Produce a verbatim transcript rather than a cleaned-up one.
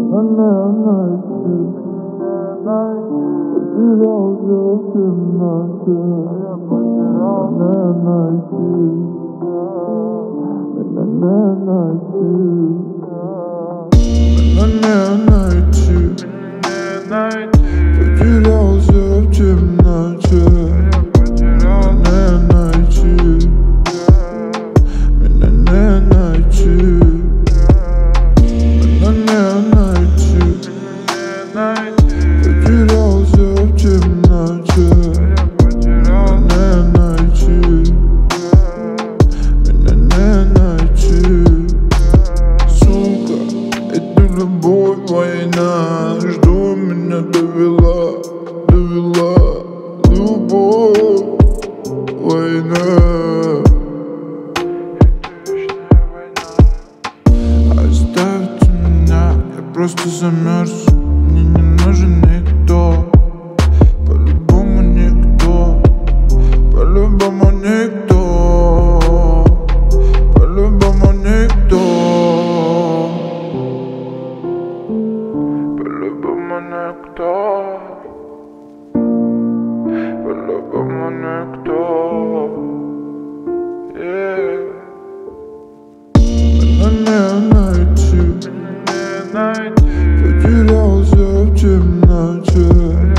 Мене знайти, потерявся в темноті. Мене знайти, мене знайти, мене знайти, потерялся в темноті. Мене знайти, мене знайти. Потерялся в темноте. Меня не найти, меня не найти. Сука, это любовь, война. Что меня довела, довела любовь, война. Оставьте меня, я просто замерз. Мне не нужен никто, по-любому никто, по-любому никто, по-любому никто, по-любому никто, по-любому никто. Меня не найти, потерялся в темноте.